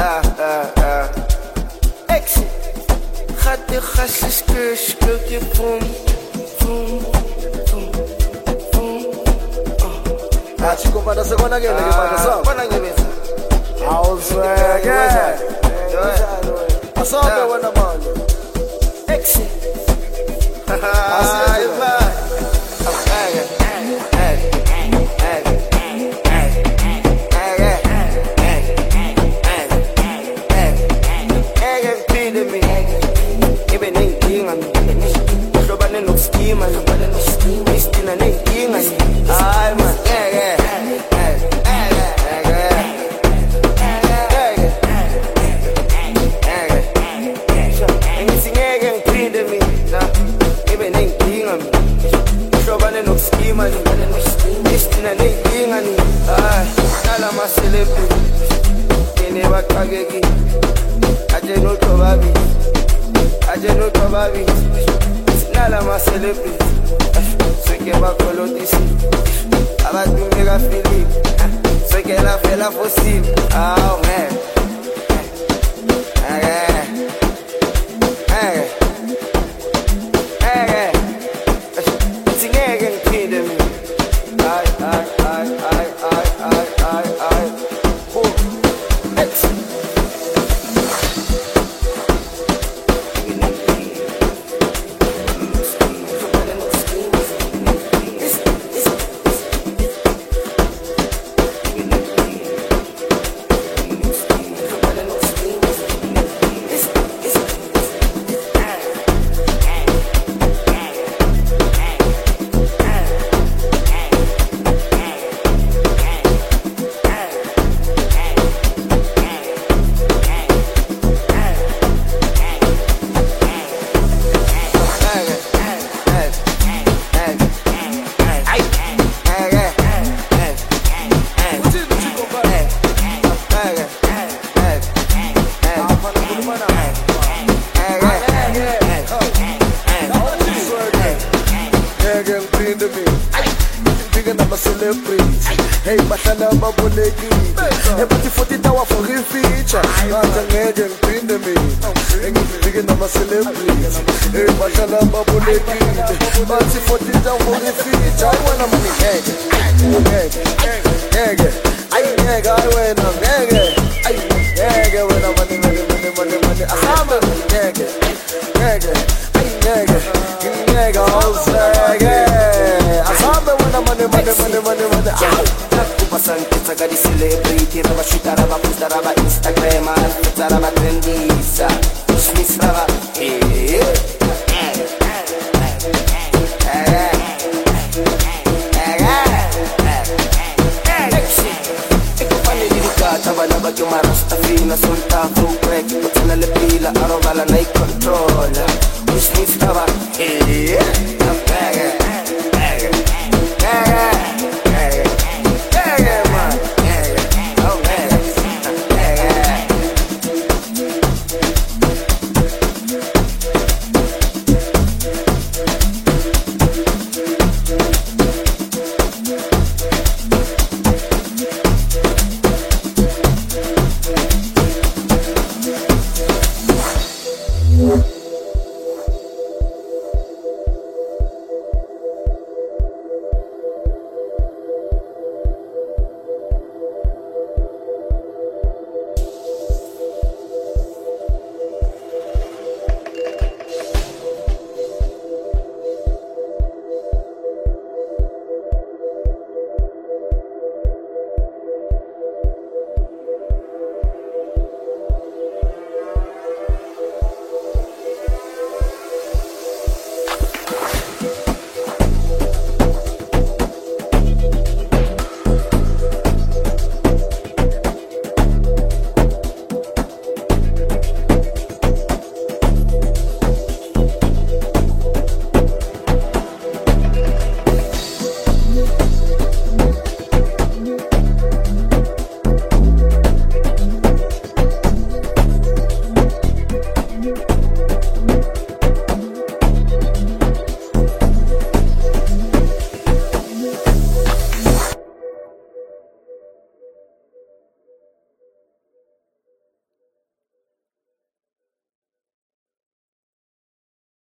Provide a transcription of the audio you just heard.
Exit. Gaat de gastjes kus, je boom. Chico para segunda que le para só. Para que veja. Ausweg. Asobe wana mano. Exit. Assim vai. Hey, batana mabuleki. Hey, but if you tawa for feature, not a nigga in the me. Hey, big na celebrity. Hey, batana mabuleki. But if you tawa for feature, I wanna money nigga. Nigga, I wanna nigga. Nigga, when I'm money. I have a nigga. Nigga, I saw me when I'm money. Pasanti di celebrity, raba shita, raba posta, raba Instagram, raba trendisa, Smith raba, ecco fanno delicata, va lava che una rasta fina, soltanto un crack, potete le pila, a roba la nei controlla, Smith raba.